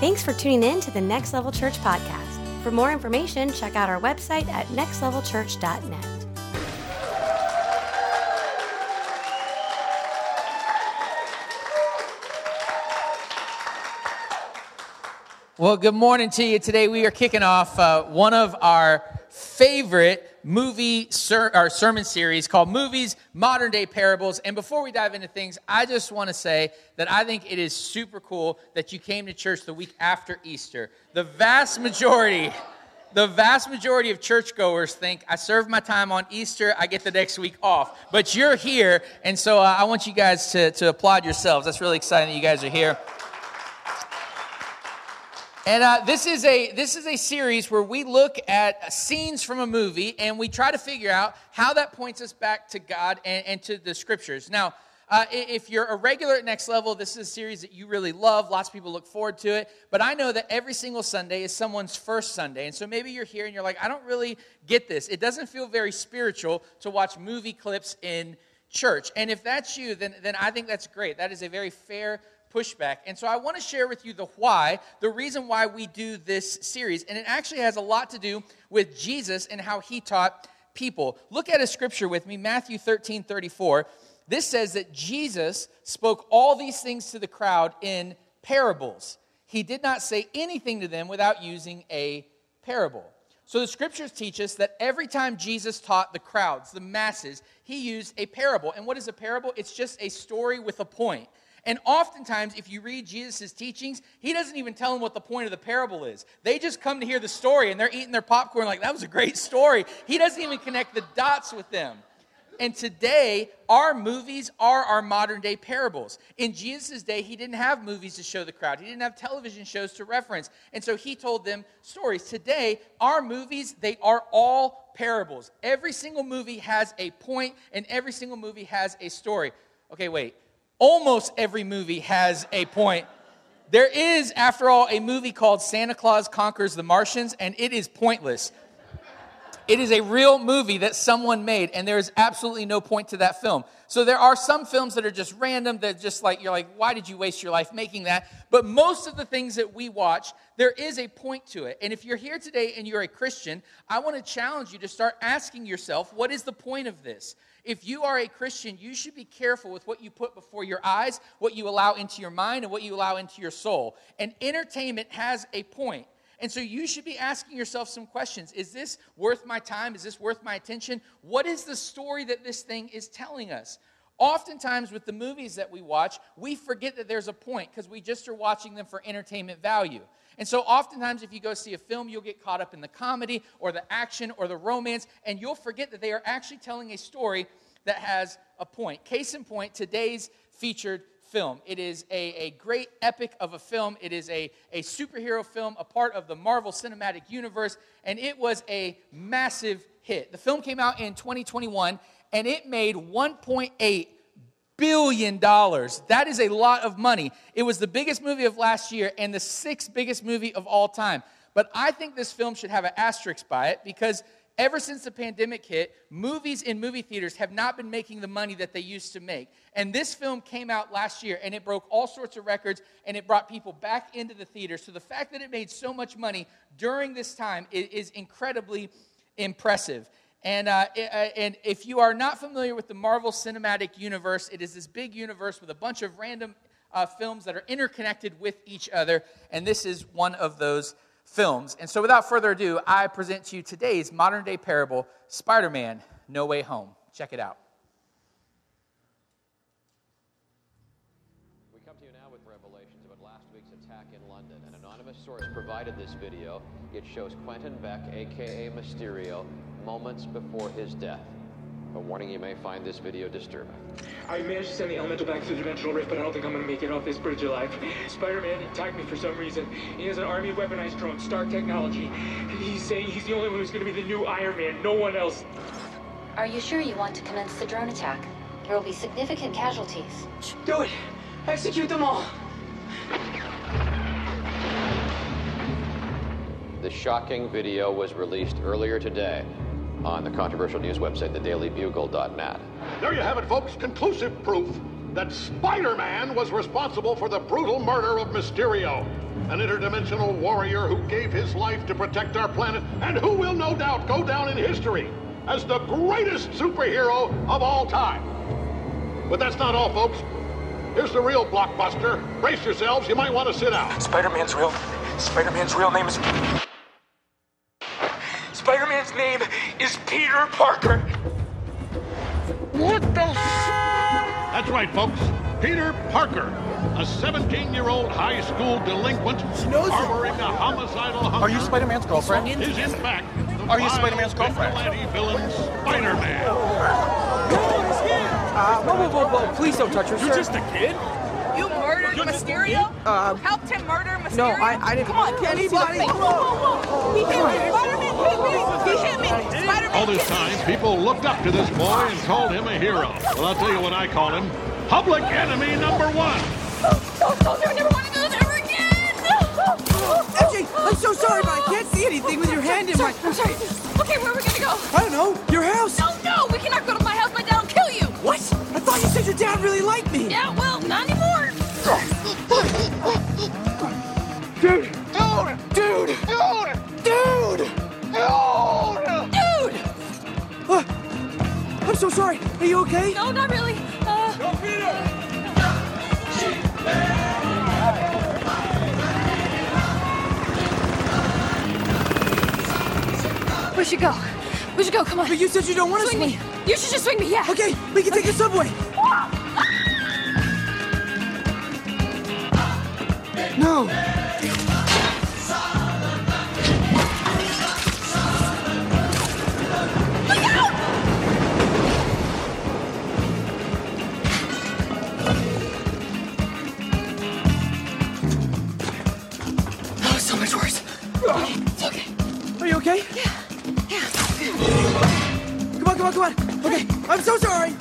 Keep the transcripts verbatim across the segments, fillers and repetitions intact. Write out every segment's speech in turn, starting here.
Thanks for tuning in to the Next Level Church podcast. For more information, check out our website at next level church dot net. Well, good morning to you. Today we are kicking off uh, one of our favorite movie ser- our sermon series called Movies, Modern Day Parables. And before we dive into things, I just want to say that I think it is super cool that you came to church the week after Easter. The vast majority, the vast majority of churchgoers think, I served my time on Easter, I get the next week off. But you're here, and so uh, I want you guys to, to applaud yourselves. That's really exciting that you guys are here. And uh, this is a this is a series where we look at scenes from a movie and we try to figure out how that points us back to God and, and to the Scriptures. Now, uh, if you're a regular at Next Level, this is a series that you really love. Lots of people look forward to it. But I know that every single Sunday is someone's first Sunday. And so maybe you're here and you're like, I don't really get this. It doesn't feel very spiritual to watch movie clips in church. And if that's you, then, then I think that's great. That is a very fair pushback. And so I want to share with you the why, the reason why we do this series. And it actually has a lot to do with Jesus and how he taught people. Look at a scripture with me, Matthew thirteen thirty-four. This says that Jesus spoke all these things to the crowd in parables. He did not say anything to them without using a parable. So the scriptures teach us that every time Jesus taught the crowds, the masses, he used a parable. And what is a parable? It's just a story with a point. And oftentimes, if you read Jesus' teachings, he doesn't even tell them what the point of the parable is. They just come to hear the story, and they're eating their popcorn like, that was a great story. He doesn't even connect the dots with them. And today, our movies are our modern-day parables. In Jesus' day, he didn't have movies to show the crowd. He didn't have television shows to reference. And so he told them stories. Today, our movies, they are all parables. Every single movie has a point, and every single movie has a story. Okay, wait. Almost every movie has a point. There is, after all, a movie called Santa Claus Conquers the Martians, and it is pointless. It is a real movie that someone made, and there is absolutely no point to that film. So there are some films that are just random, that just like, you're like, why did you waste your life making that? But most of the things that we watch, there is a point to it. And if you're here today and you're a Christian, I want to challenge you to start asking yourself, what is the point of this? If you are a Christian, you should be careful with what you put before your eyes, what you allow into your mind, and what you allow into your soul. And entertainment has a point. And so you should be asking yourself some questions. Is this worth my time? Is this worth my attention? What is the story that this thing is telling us? Oftentimes with the movies that we watch, we forget that there's a point because we just are watching them for entertainment value. And so oftentimes if you go see a film, you'll get caught up in the comedy or the action or the romance, and you'll forget that they are actually telling a story that has a point. Case in point, today's featured film. It is a, a great epic of a film. It is a, a superhero film, a part of the Marvel Cinematic Universe, and it was a massive hit. The film came out in twenty twenty-one, and it made one point eight billion dollars. That is a lot of money. It was the biggest movie of last year and the sixth biggest movie of all time. But I think this film should have an asterisk by it because ever since the pandemic hit, movies in movie theaters have not been making the money that they used to make. And this film came out last year, and it broke all sorts of records, and it brought people back into the theater. So the fact that it made so much money during this time is, is incredibly impressive. And, uh, and if you are not familiar with the Marvel Cinematic Universe, it is this big universe with a bunch of random uh, films that are interconnected with each other, and this is one of those films. And so without further ado, I present to you today's modern-day parable, Spider-Man: No Way Home. Check it out. We come to you now with revelations about last week's attack in London. An anonymous source provided this video. It shows Quentin Beck, a k a. Mysterio, moments before his death. A warning, you may find this video disturbing. I managed to send the elemental back to the dimensional rift, but I don't think I'm going to make it off this bridge alive. Spider-Man attacked me for some reason. He has an army of weaponized drones, Stark technology. He's saying he's the only one who's going to be the new Iron Man, no one else. Are you sure you want to commence the drone attack? There will be significant casualties. Do it! Execute them all! The shocking video was released earlier today on the controversial news website, the daily bugle dot net. There you have it, folks. Conclusive proof. that Spider-Man was responsible for the brutal murder of Mysterio, an interdimensional warrior who gave his life to protect our planet and who will no doubt go down in history as the greatest superhero of all time. But that's not all, folks. Here's the real blockbuster. Brace yourselves, you might want to sit down. Spider-Man's real... Spider-Man's real name is... Spider-Man's name is Peter Parker. What the f... That's right, folks. Peter Parker, a seventeen-year-old high school delinquent harboring a homicidal hunger. Are you Spider-Man's girlfriend? Is in fact the Are you Spider-Man's girlfriend? Vigilante-villain Spider-Man. Uh, whoa, whoa, whoa, whoa, please don't touch her, You're sir. just a kid? You murdered Mysterio? Uh, you helped him murder Mysterio? No, I, I didn't... Come on, can anybody... Whoa, whoa, whoa. He hit me. Spider-Man hit me. He hit me. Spider-Man All this hit me. time, people looked up to this boy and called him a hero. Well, I'll tell you what I call him. Public enemy number one. Don't, don't, I never want to do this ever again. M J, I'm so sorry, but I can't see anything with your hand in my... I'm sorry. Okay, where are we going to go? I don't know. Your house. No, no, we cannot go to my house. My dad will kill you. What? I thought you said your dad really liked me. Yeah, well, not anymore. Dude. Dude. Dude. Dude. Dude. Dude. Uh, I'm so sorry. Are you okay? No, not really. Uh, Go, Peter! we should go. We should go, come on. But you said you don't want to Swing swing. me. You should just swing me, yeah. Okay, we can take the subway. No. Oh, so much worse. Okay, it's okay. Are you okay? Yeah. Yeah. Come on, come on, come on. Okay, I'm so sorry.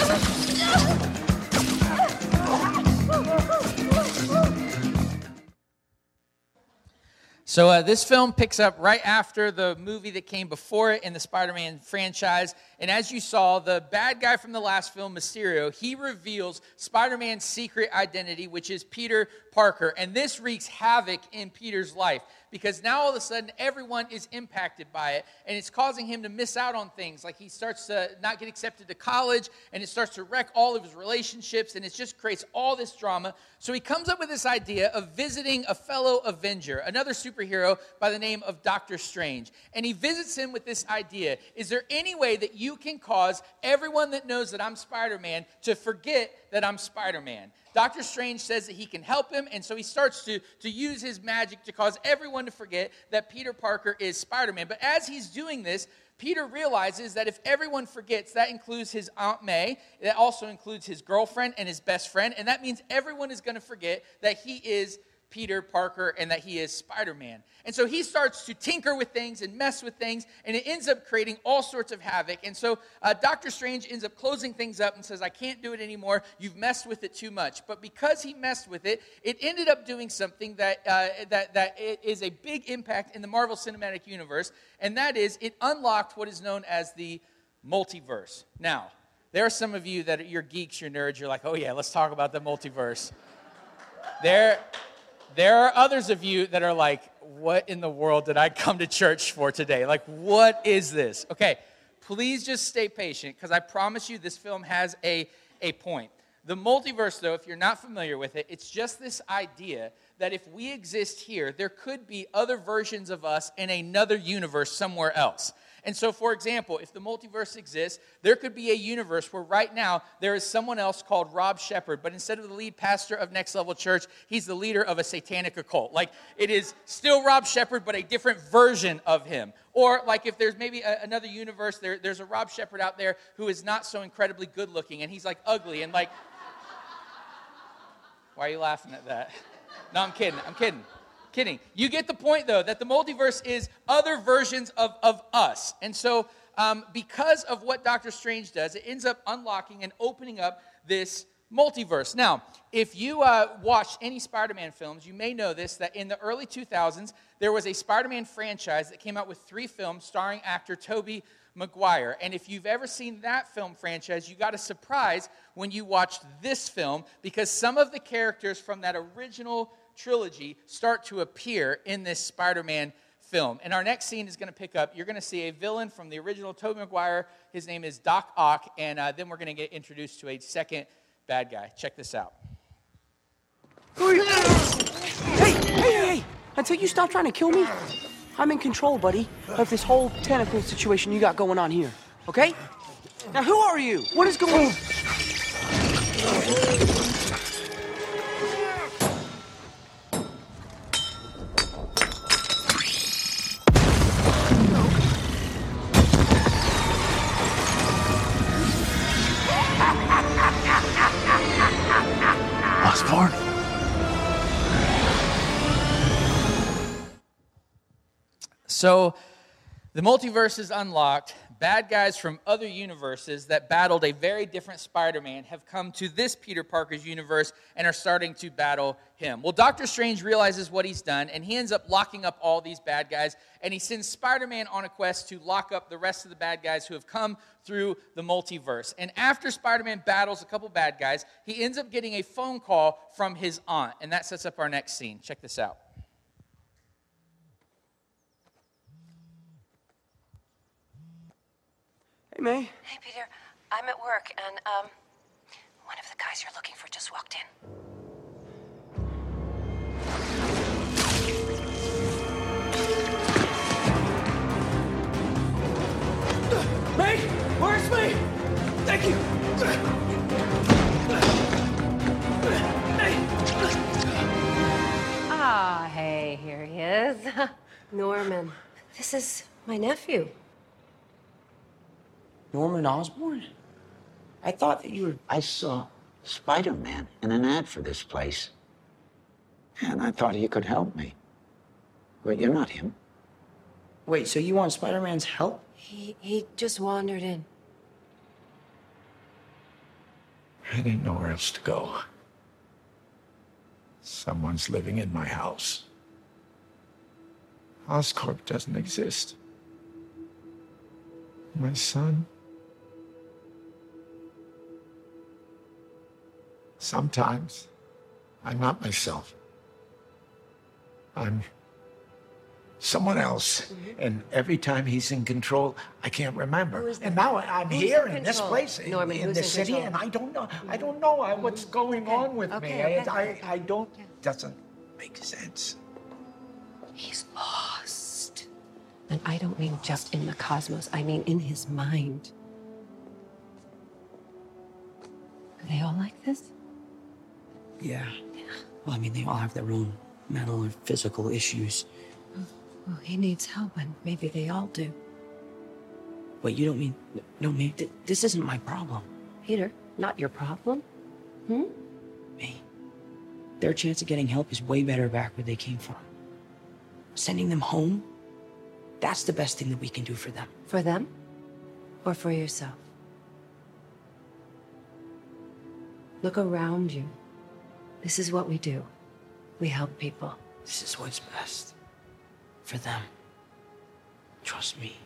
So uh, this film picks up right after the movie that came before it in the Spider-Man franchise. And as you saw, the bad guy from the last film, Mysterio, he reveals Spider-Man's secret identity, which is Peter Parker. And this wreaks havoc in Peter's life because now all of a sudden everyone is impacted by it. And it's causing him to miss out on things. Like he starts to not get accepted to college and it starts to wreck all of his relationships. And it just creates all this drama. So he comes up with this idea of visiting a fellow Avenger, another superhero by the name of Doctor Strange. And he visits him with this idea. Is there any way that you can cause everyone that knows that I'm Spider-Man to forget that I'm Spider-Man? Doctor Strange says that he can help him, and so he starts to, to use his magic to cause everyone to forget that Peter Parker is Spider-Man. But as he's doing this, Peter realizes that if everyone forgets, that includes his Aunt May, that also includes his girlfriend and his best friend, and that means everyone is going to forget that he is Peter Parker and that he is Spider-Man. And so he starts to tinker with things and mess with things, and it ends up creating all sorts of havoc. And so uh, Doctor Strange ends up closing things up and says, I can't do it anymore. You've messed with it too much. But because he messed with it, it ended up doing something that, uh, that, that is a big impact in the Marvel Cinematic Universe, and that is it unlocked what is known as the multiverse. Now, there are some of you that are, you're geeks, you're nerds, you're like, oh yeah, let's talk about the multiverse. There... There are others of you that are like, what in the world did I come to church for today? Like, what is this? Okay, please just stay patient because I promise you this film has a, a point. The multiverse, though, if you're not familiar with it, it's just this idea that if we exist here, there could be other versions of us in another universe somewhere else. And so, for example, if the multiverse exists, there could be a universe where right now there is someone else called Rob Shepard, but instead of the lead pastor of Next Level Church, he's the leader of a satanic occult. Like, it is still Rob Shepard, but a different version of him. Or, like, if there's maybe a, another universe, there, there's a Rob Shepard out there who is not so incredibly good looking, and he's, like, ugly, and, like... Why are you laughing at that? No, I'm kidding, I'm kidding. Kidding. You get the point, though, that the multiverse is other versions of, of us. And so um, because of what Doctor Strange does, it ends up unlocking and opening up this multiverse. Now, if you uh, watched any Spider-Man films, you may know this, that in the early two thousands, there was a Spider-Man franchise that came out with three films starring actor Tobey Maguire. And if you've ever seen that film franchise, you got a surprise when you watched this film, because some of the characters from that original trilogy start to appear in this Spider-Man film. And our next scene is going to pick up. You're going to see a villain from the original Tobey Maguire. His name is Doc Ock, and uh, then we're going to get introduced to a second bad guy. Check this out. Hey, hey, hey, hey! Until you stop trying to kill me, I'm in control, buddy, of this whole tentacle situation you got going on here, okay? Now, who are you? What is going on? Osborn? So, the multiverse is unlocked. Bad guys from other universes that battled a very different Spider-Man have come to this Peter Parker's universe and are starting to battle him. Well, Doctor Strange realizes what he's done, and he ends up locking up all these bad guys, and he sends Spider-Man on a quest to lock up the rest of the bad guys who have come through the multiverse. And after Spider-Man battles a couple bad guys, he ends up getting a phone call from his aunt, and that sets up our next scene. Check this out. Hey, May. Hey, Peter. I'm at work, and, um, one of the guys you're looking for just walked in. May, where's May? Thank you. Ah, hey, here he is. Norman, this is my nephew. Norman Osborn? I thought that you were... I saw Spider-Man in an ad for this place. And I thought he could help me. But you're not him. Wait, so you want Spider-Man's help? He he just wandered in. I didn't know where else to go. Someone's living in my house. Oscorp doesn't exist. My son... Sometimes, I'm not myself. I'm someone else. Mm-hmm. And every time he's in control, I can't remember. And now I'm who's here in in this place, in, Norman, in the city, control? and I don't know. I don't know mm-hmm. what's going okay. on with okay, me. okay. I, I, I don't. Yeah. Doesn't make sense. He's lost. And I don't mean just in the cosmos. I mean in his mind. Are they all like this? Yeah. Well, I mean, they all have their own mental or physical issues. Well, he needs help, and maybe they all do. But you don't mean... No, May, th this isn't my problem. Peter, not your problem? Hmm? May, their chance of getting help is way better back where they came from. Sending them home, that's the best thing that we can do for them. For them? Or for yourself? Look around you. This is what we do. We help people. This is what's best for them. Trust me.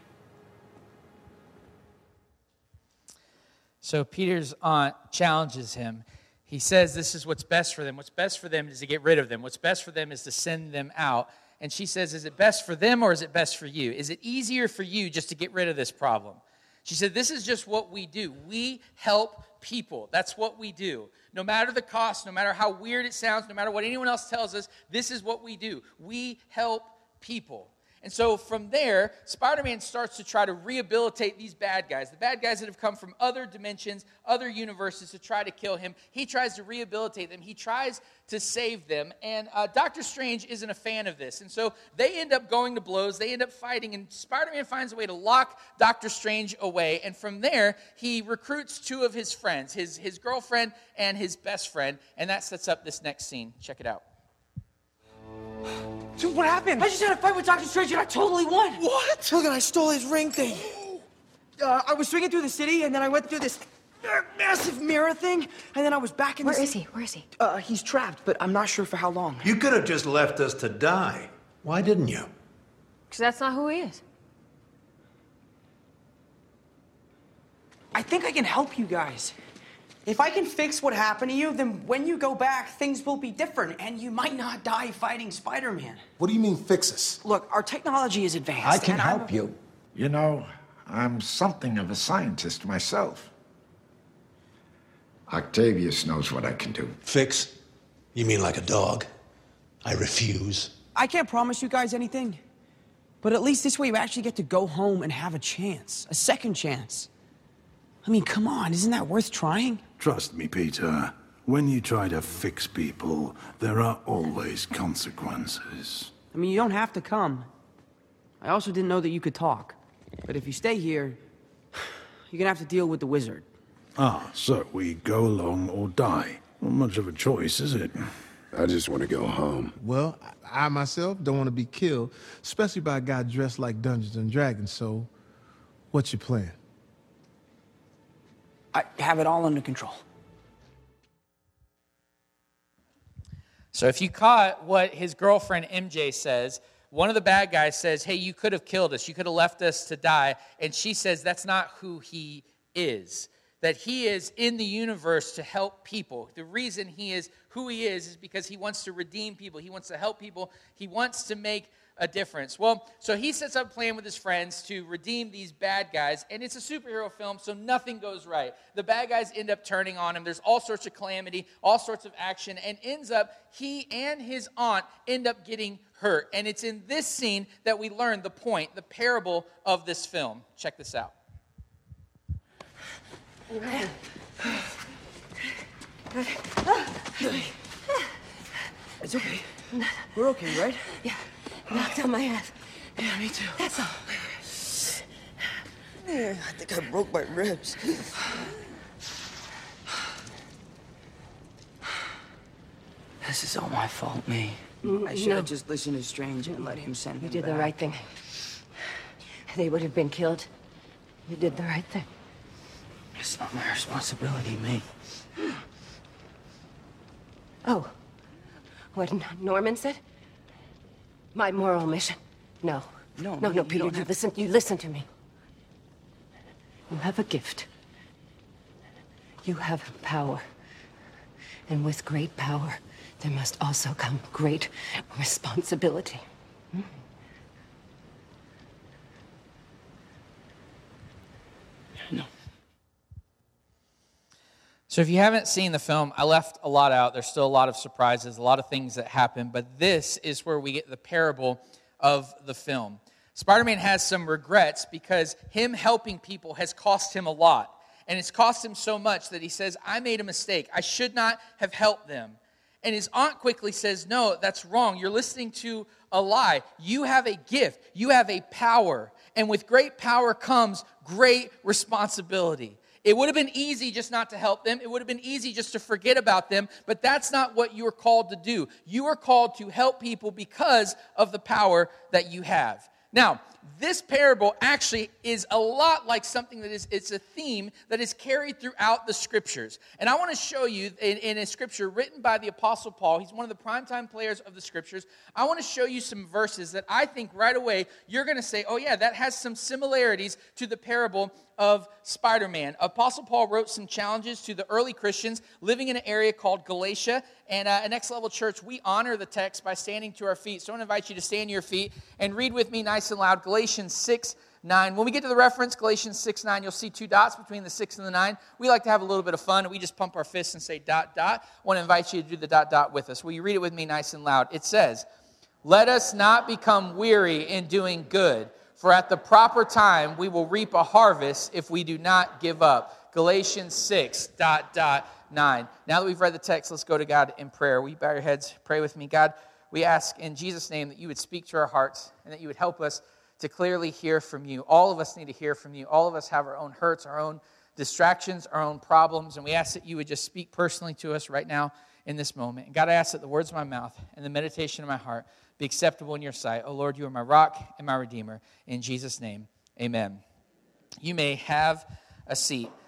So Peter's aunt challenges him. He says this is what's best for them. What's best for them is to get rid of them. What's best for them is to send them out. And she says, is it best for them or is it best for you? Is it easier for you just to get rid of this problem? She said, this is just what we do. We help people. That's what we do. No matter the cost, no matter how weird it sounds, no matter what anyone else tells us, this is what we do. We help people. And so from there, Spider-Man starts to try to rehabilitate these bad guys, the bad guys that have come from other dimensions, other universes to try to kill him. He tries to rehabilitate them. He tries to save them. And uh, Doctor Strange isn't a fan of this. And so they end up going to blows. They end up fighting. And Spider-Man finds a way to lock Doctor Strange away. And from there, he recruits two of his friends, his, his girlfriend and his best friend. And that sets up this next scene. Check it out. Dude, what happened? I just had a fight with Doctor Strange and I totally won. What? Look, I stole his ring thing. Uh, I was swinging through the city and then I went through this massive mirror thing and then I was back in the Where is city. he? Where is he? Uh, he's trapped, but I'm not sure for how long. You could have just left us to die. Why didn't you? Because that's not who he is. I think I can help you guys. If I can fix what happened to you, then when you go back, things will be different, and you might not die fighting Spider-Man. What do you mean, fix us? Look, our technology is advanced. I can and help I'm... you. You know, I'm something of a scientist myself. Octavius knows what I can do. Fix? You mean like a dog? I refuse. I can't promise you guys anything, but at least this way you actually get to go home and have a chance, a second chance. I mean, come on, isn't that worth trying? Trust me, Peter. When you try to fix people, there are always consequences. I mean, you don't have to come. I also didn't know that you could talk. But if you stay here, you're gonna have to deal with the wizard. Ah, so we go along or die. Not much of a choice, is it? I just want to go home. Well, I myself don't want to be killed, especially by a guy dressed like Dungeons and Dragons, so what's your plan? I have it all under control. So if you caught what his girlfriend M J says, one of the bad guys says, hey, you could have killed us. You could have left us to die. And she says that's not who he is. That he is in the universe to help people. The reason he is who he is is because he wants to redeem people. He wants to help people. He wants to make a difference. Well, so he sets up a plan with his friends to redeem these bad guys, and it's a superhero film, so nothing goes right. The bad guys end up turning on him. There's all sorts of calamity, all sorts of action, and ends up, he and his aunt end up getting hurt. And it's in this scene that we learn the point, the parable of this film. Check this out. It's okay. We're okay, right? Yeah. Knocked on my ass. Yeah, me too. That's all. Yeah, I think I broke my ribs. This is all my fault, me. Mm, I should no. have just listened to Strange and let him send You him did the back. right thing. They would have been killed. You did the right thing. It's not my responsibility, me. Oh, what N- Norman said? My moral mission. No. No, no, you- no, you Peter, don't you have- listen, you listen to me. You have a gift. You have power. And with great power, there must also come great responsibility. Hmm? No. So if you haven't seen the film, I left a lot out. There's still a lot of surprises, a lot of things that happen, but this is where we get the parable of the film. Spider-Man has some regrets because him helping people has cost him a lot. And it's cost him so much that he says, I made a mistake. I should not have helped them. And his aunt quickly says, no, that's wrong. You're listening to a lie. You have a gift. You have a power. And with great power comes great responsibility. It would have been easy just not to help them. It would have been easy just to forget about them. But that's not what you are called to do. You are called to help people because of the power that you have. Now, this parable actually is a lot like something that is, it's a theme that is carried throughout the scriptures. And I want to show you in, in a scripture written by the Apostle Paul. He's one of the primetime players of the scriptures. I want to show you some verses that I think right away you're going to say, oh yeah, that has some similarities to the parable of Spider-Man. Apostle Paul wrote some challenges to the early Christians living in an area called Galatia. And uh, at Next Level Church, we honor the text by standing to our feet. So I want to invite you to stand to your feet and read with me nice and loud Galatians six nine. When we get to the reference, Galatians six nine, you'll see two dots between the six and the nine. We like to have a little bit of fun. We just pump our fists and say dot, dot. I want to invite you to do the dot, dot with us. Will you read it with me nice and loud? It says, let us not become weary in doing good, for at the proper time we will reap a harvest if we do not give up. Galatians six, dot, dot, nine. Now that we've read the text, let's go to God in prayer. Will you bow your heads, pray with me? God, we ask in Jesus' name that you would speak to our hearts and that you would help us to clearly hear from you. All of us need to hear from you. All of us have our own hurts, our own distractions, our own problems, and we ask that you would just speak personally to us right now in this moment. And God, I ask that the words of my mouth and the meditation of my heart be acceptable in your sight. Oh Lord, you are my rock and my redeemer. In Jesus' name, amen. You may have a seat.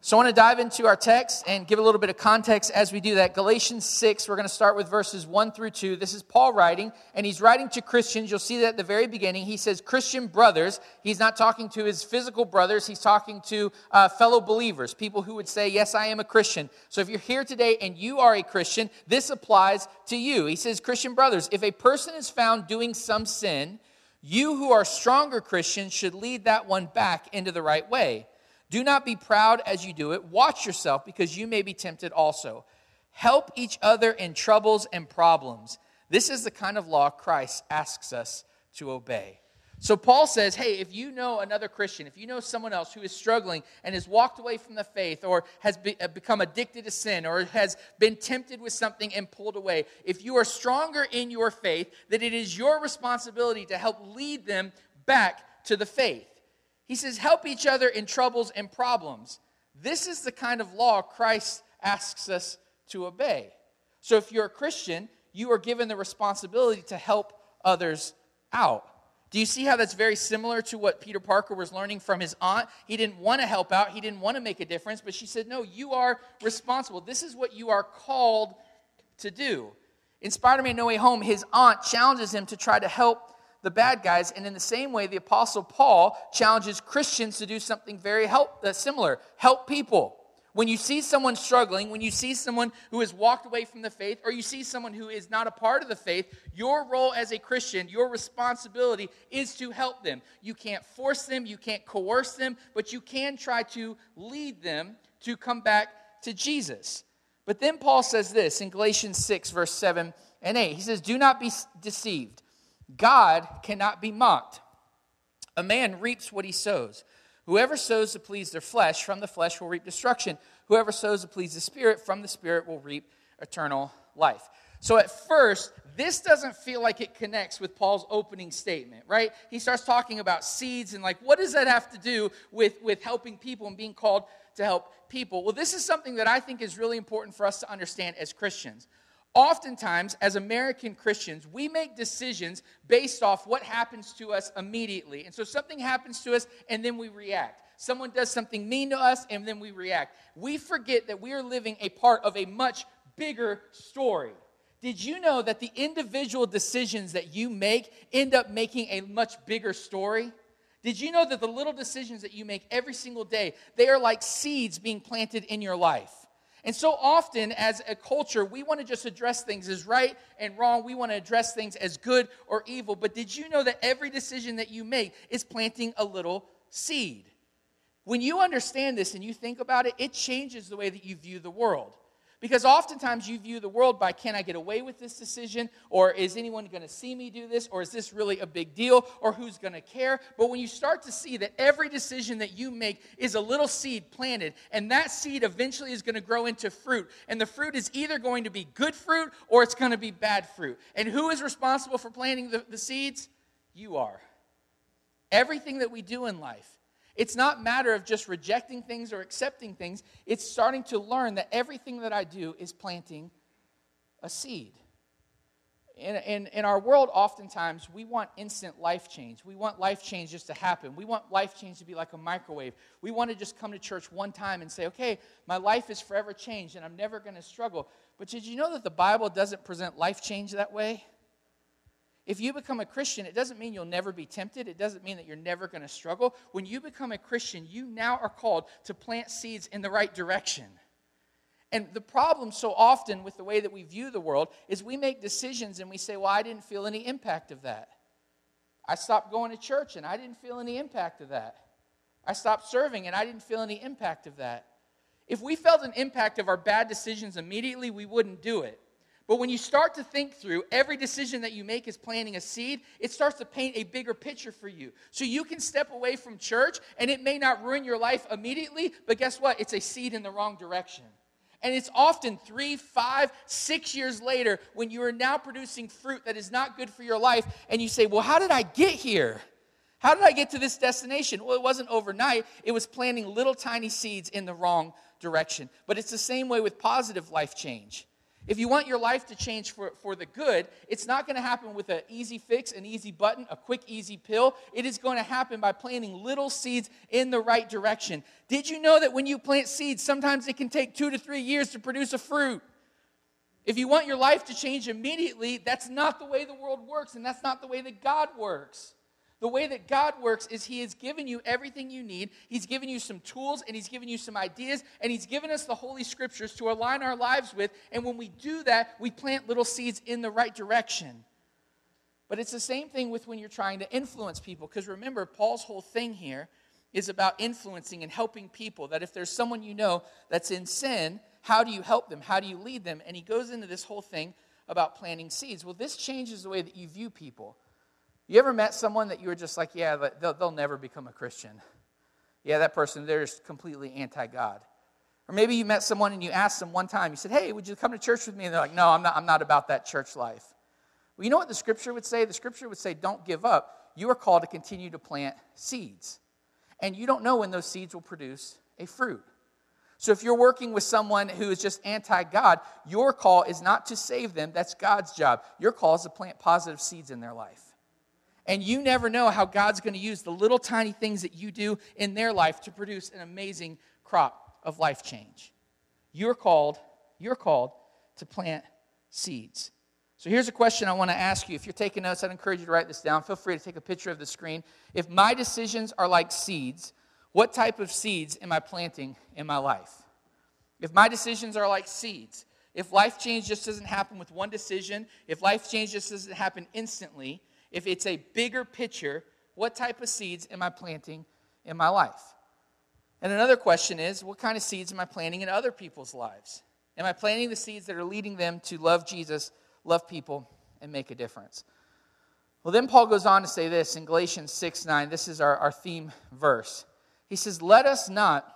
So I want to dive into our text and give a little bit of context as we do that. Galatians six, we're going to start with verses one through two. This is Paul writing, and he's writing to Christians. You'll see that at the very beginning. He says, Christian brothers. He's not talking to his physical brothers. He's talking to uh, fellow believers, people who would say, yes, I am a Christian. So if you're here today and you are a Christian, this applies to you. He says, Christian brothers, if a person is found doing some sin, you who are stronger Christians should lead that one back into the right way. Do not be proud as you do it. Watch yourself, because you may be tempted also. Help each other in troubles and problems. This is the kind of law Christ asks us to obey. So Paul says, hey, if you know another Christian, if you know someone else who is struggling and has walked away from the faith, or has be, uh, become addicted to sin, or has been tempted with something and pulled away, if you are stronger in your faith, that it is your responsibility to help lead them back to the faith. He says, help each other in troubles and problems. This is the kind of law Christ asks us to obey. So if you're a Christian, you are given the responsibility to help others out. Do you see how that's very similar to what Peter Parker was learning from his aunt? He didn't want to help out. He didn't want to make a difference. But she said, no, you are responsible. This is what you are called to do. In Spider-Man No Way Home, his aunt challenges him to try to help the bad guys, and in the same way, the Apostle Paul challenges Christians to do something very help, uh, similar. Help people. When you see someone struggling, when you see someone who has walked away from the faith, or you see someone who is not a part of the faith, your role as a Christian, your responsibility is to help them. You can't force them, you can't coerce them, but you can try to lead them to come back to Jesus. But then Paul says this in Galatians six, verse seven and eight. He says, do not be deceived. God cannot be mocked. A man reaps what he sows. Whoever sows to please their flesh, from the flesh will reap destruction. Whoever sows to please the Spirit, from the Spirit will reap eternal life. So at first, this doesn't feel like it connects with Paul's opening statement, right? He starts talking about seeds and like, what does that have to do with, with helping people and being called to help people? Well, this is something that I think is really important for us to understand as Christians. Oftentimes, as American Christians, we make decisions based off what happens to us immediately. And so something happens to us, and then we react. Someone does something mean to us, and then we react. We forget that we are living a part of a much bigger story. Did you know that the individual decisions that you make end up making a much bigger story? Did you know that the little decisions that you make every single day, they are like seeds being planted in your life? And so often, as a culture, we want to just address things as right and wrong. We want to address things as good or evil. But did you know that every decision that you make is planting a little seed? When you understand this and you think about it, it changes the way that you view the world. Because oftentimes you view the world by, can I get away with this decision? Or is anyone going to see me do this? Or is this really a big deal? Or who's going to care? But when you start to see that every decision that you make is a little seed planted, and that seed eventually is going to grow into fruit, and the fruit is either going to be good fruit or it's going to be bad fruit. And who is responsible for planting the, the seeds? You are. Everything that we do in life. It's not a matter of just rejecting things or accepting things. It's starting to learn that everything that I do is planting a seed. In, in, in our world, oftentimes, we want instant life change. We want life change just to happen. We want life change to be like a microwave. We want to just come to church one time and say, okay, my life is forever changed and I'm never going to struggle. But did you know that the Bible doesn't present life change that way? If you become a Christian, it doesn't mean you'll never be tempted. It doesn't mean that you're never going to struggle. When you become a Christian, you now are called to plant seeds in the right direction. And the problem so often with the way that we view the world is we make decisions and we say, well, I didn't feel any impact of that. I stopped going to church and I didn't feel any impact of that. I stopped serving and I didn't feel any impact of that. If we felt an impact of our bad decisions immediately, we wouldn't do it. But when you start to think through every decision that you make is planting a seed, it starts to paint a bigger picture for you. So you can step away from church, and it may not ruin your life immediately, but guess what? It's a seed in the wrong direction. And it's often three, five, six years later when you are now producing fruit that is not good for your life, and you say, well, how did I get here? How did I get to this destination? Well, it wasn't overnight. It was planting little tiny seeds in the wrong direction. But it's the same way with positive life change. If you want your life to change for, for the good, it's not going to happen with an easy fix, an easy button, a quick, easy pill. It is going to happen by planting little seeds in the right direction. Did you know that when you plant seeds, sometimes it can take two to three years to produce a fruit? If you want your life to change immediately, that's not the way the world works, and that's not the way that God works. The way that God works is He has given you everything you need. He's given you some tools, and He's given you some ideas, and He's given us the Holy Scriptures to align our lives with. And when we do that, we plant little seeds in the right direction. But it's the same thing with when you're trying to influence people. Because remember, Paul's whole thing here is about influencing and helping people. That if there's someone you know that's in sin, how do you help them? How do you lead them? And he goes into this whole thing about planting seeds. Well, this changes the way that you view people. You ever met someone that you were just like, yeah, they'll, they'll never become a Christian? Yeah, that person, they're just completely anti-God. Or maybe you met someone and you asked them one time, you said, hey, would you come to church with me? And they're like, no, I'm not, I'm not about that church life. Well, you know what the Scripture would say? The Scripture would say, don't give up. You are called to continue to plant seeds. And you don't know when those seeds will produce a fruit. So if you're working with someone who is just anti-God, your call is not to save them. That's God's job. Your call is to plant positive seeds in their life. And you never know how God's going to use the little tiny things that you do in their life to produce an amazing crop of life change. You're called, you're called to plant seeds. So here's a question I want to ask you. If you're taking notes, I'd encourage you to write this down. Feel free to take a picture of the screen. If my decisions are like seeds, what type of seeds am I planting in my life? If my decisions are like seeds, if life change just doesn't happen with one decision, if life change just doesn't happen instantly, if it's a bigger picture, what type of seeds am I planting in my life? And another question is, what kind of seeds am I planting in other people's lives? Am I planting the seeds that are leading them to love Jesus, love people, and make a difference? Well, then Paul goes on to say this in Galatians six nine. This is our, our theme verse. He says, let us not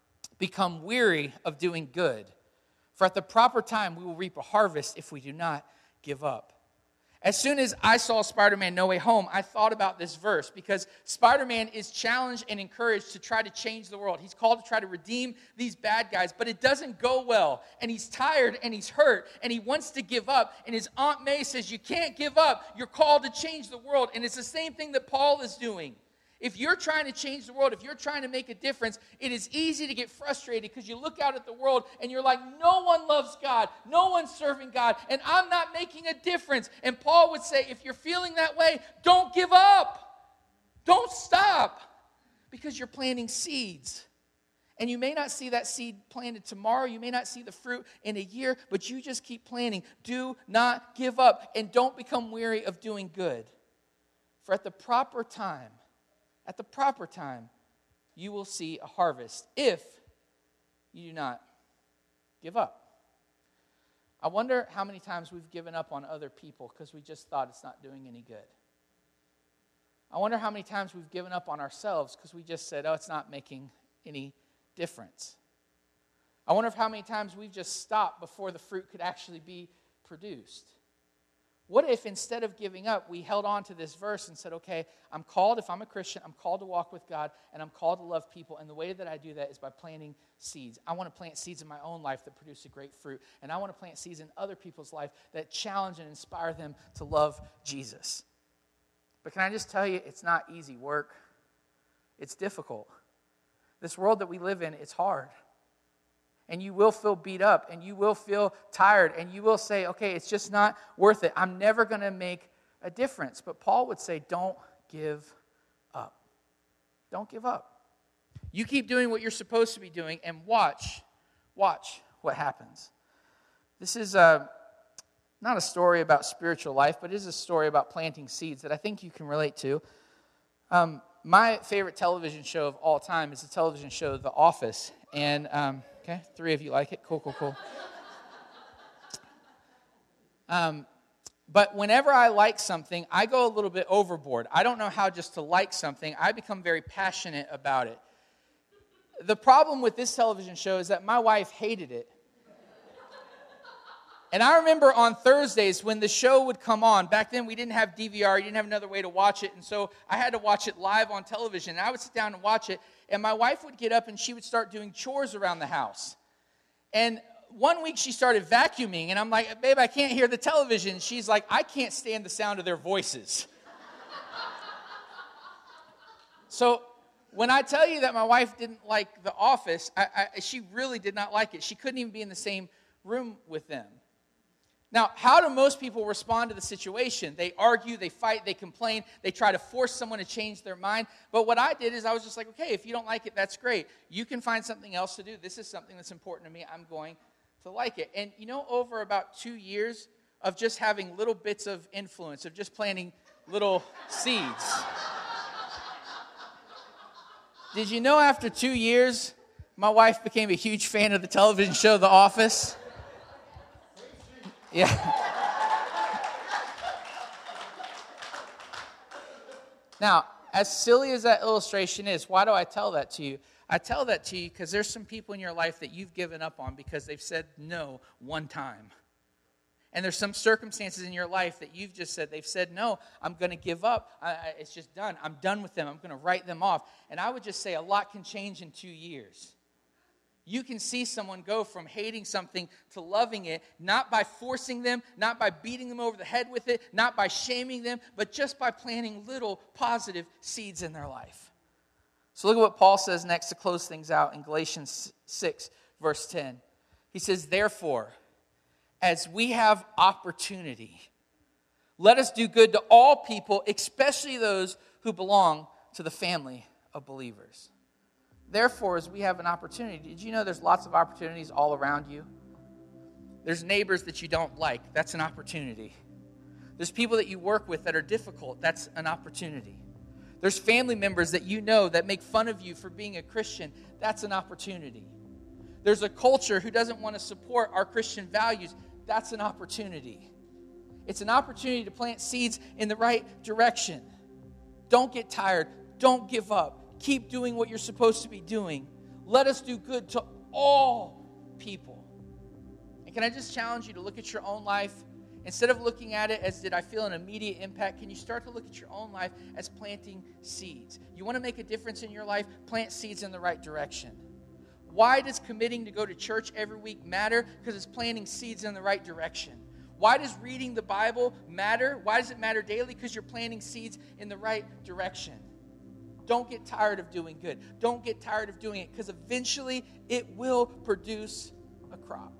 become weary of doing good, for at the proper time we will reap a harvest if we do not give up. As soon as I saw Spider-Man No Way Home, I thought about this verse because Spider-Man is challenged and encouraged to try to change the world. He's called to try to redeem these bad guys, but it doesn't go well. And he's tired and he's hurt and he wants to give up. And his Aunt May says, you can't give up. You're called to change the world. And it's the same thing that Paul is doing. If you're trying to change the world, if you're trying to make a difference, it is easy to get frustrated because you look out at the world and you're like, no one loves God, no one's serving God, and I'm not making a difference. And Paul would say, if you're feeling that way, don't give up. Don't stop because you're planting seeds. And you may not see that seed planted tomorrow. You may not see the fruit in a year, but you just keep planting. Do not give up and don't become weary of doing good. For at the proper time, At the proper time, you will see a harvest if you do not give up. I wonder how many times we've given up on other people because we just thought it's not doing any good. I wonder how many times we've given up on ourselves because we just said, oh, it's not making any difference. I wonder if how many times we've just stopped before the fruit could actually be produced. What if instead of giving up, we held on to this verse and said, okay, I'm called, if I'm a Christian, I'm called to walk with God, and I'm called to love people, and the way that I do that is by planting seeds. I want to plant seeds in my own life that produce a great fruit, and I want to plant seeds in other people's life that challenge and inspire them to love Jesus. But can I just tell you, it's not easy work. It's difficult. This world that we live in, it's hard. And you will feel beat up, and you will feel tired, and you will say, okay, it's just not worth it. I'm never going to make a difference. But Paul would say, don't give up. Don't give up. You keep doing what you're supposed to be doing, and watch, watch what happens. This is a, not a story about spiritual life, but it is a story about planting seeds that I think you can relate to. Um, my favorite television show of all time is the television show The Office, and... Um, Okay, three of you like it. Cool, cool, cool. Um, but whenever I like something, I go a little bit overboard. I don't know how just to like something. I become very passionate about it. The problem with this television show is that my wife hated it. And I remember on Thursdays when the show would come on, back then we didn't have D V R, you didn't have another way to watch it, and so I had to watch it live on television. And I would sit down and watch it, and my wife would get up and she would start doing chores around the house. And one week she started vacuuming, and I'm like, babe, I can't hear the television. She's like, I can't stand the sound of their voices. So when I tell you that my wife didn't like The Office, I, I, she really did not like it. She couldn't even be in the same room with them. Now, how do most people respond to the situation? They argue, they fight, they complain, they try to force someone to change their mind. But what I did is I was just like, okay, if you don't like it, that's great. You can find something else to do. This is something that's important to me. I'm going to like it. And you know, over about two years of just having little bits of influence, of just planting little seeds. Did you know after two years, my wife became a huge fan of the television show The Office? Yeah. Now, as silly as that illustration is, why do I tell that to you? I tell that to you because there's some people in your life that you've given up on because they've said no one time. And there's some circumstances in your life that you've just said, they've said, no, I'm going to give up. I, I, it's just done. I'm done with them. I'm going to write them off. And I would just say a lot can change in two years. You can see someone go from hating something to loving it, not by forcing them, not by beating them over the head with it, not by shaming them, but just by planting little positive seeds in their life. So look at what Paul says next to close things out in Galatians six, verse ten. He says, therefore, as we have opportunity, let us do good to all people, especially those who belong to the family of believers. Therefore, as we have an opportunity, did you know there's lots of opportunities all around you? There's neighbors that you don't like. That's an opportunity. There's people that you work with that are difficult. That's an opportunity. There's family members that you know that make fun of you for being a Christian. That's an opportunity. There's a culture who doesn't want to support our Christian values. That's an opportunity. It's an opportunity to plant seeds in the right direction. Don't get tired. Don't give up. Keep doing what you're supposed to be doing. Let us do good to all people. And can I just challenge you to look at your own life? Instead of looking at it as, did I feel an immediate impact? Can you start to look at your own life as planting seeds? You want to make a difference in your life? Plant seeds in the right direction. Why does committing to go to church every week matter? Because it's planting seeds in the right direction. Why does reading the Bible matter? Why does it matter daily? Because you're planting seeds in the right direction. Don't get tired of doing good. Don't get tired of doing it, because eventually it will produce a crop.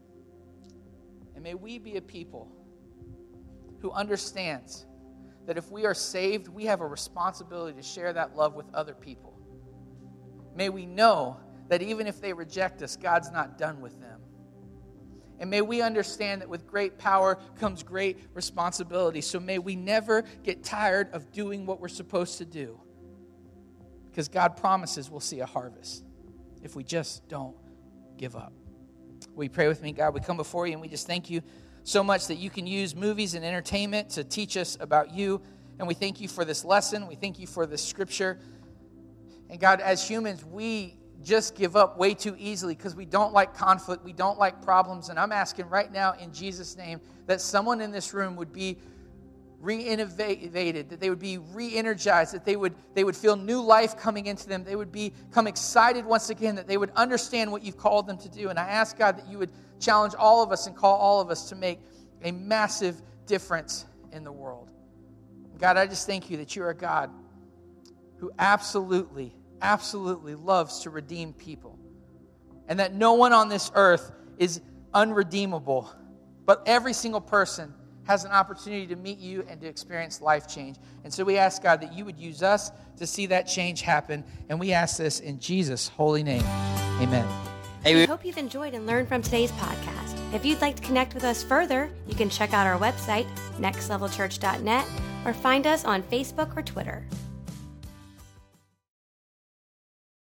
And may we be a people who understands that if we are saved, we have a responsibility to share that love with other people. May we know that even if they reject us, God's not done with them. And may we understand that with great power comes great responsibility. So may we never get tired of doing what we're supposed to do. Because God promises we'll see a harvest if we just don't give up. Will you pray with me? God, we come before you and we just thank you so much that you can use movies and entertainment to teach us about you. And we thank you for this lesson. We thank you for this scripture. And God, as humans, we just give up way too easily because we don't like conflict. We don't like problems. And I'm asking right now in Jesus' name that someone in this room would be re-innovated, that they would be re-energized, that they would they would feel new life coming into them. They would become excited once again, that they would understand what you've called them to do. And I ask, God, that you would challenge all of us and call all of us to make a massive difference in the world. God, I just thank you that you're a God who absolutely, absolutely loves to redeem people. And that no one on this earth is unredeemable, but every single person has an opportunity to meet you and to experience life change. And so we ask, God, that you would use us to see that change happen. And we ask this in Jesus' holy name. Amen. Hey, we hope you've enjoyed and learned from today's podcast. If you'd like to connect with us further, you can check out our website, next level church dot net, or find us on Facebook or Twitter.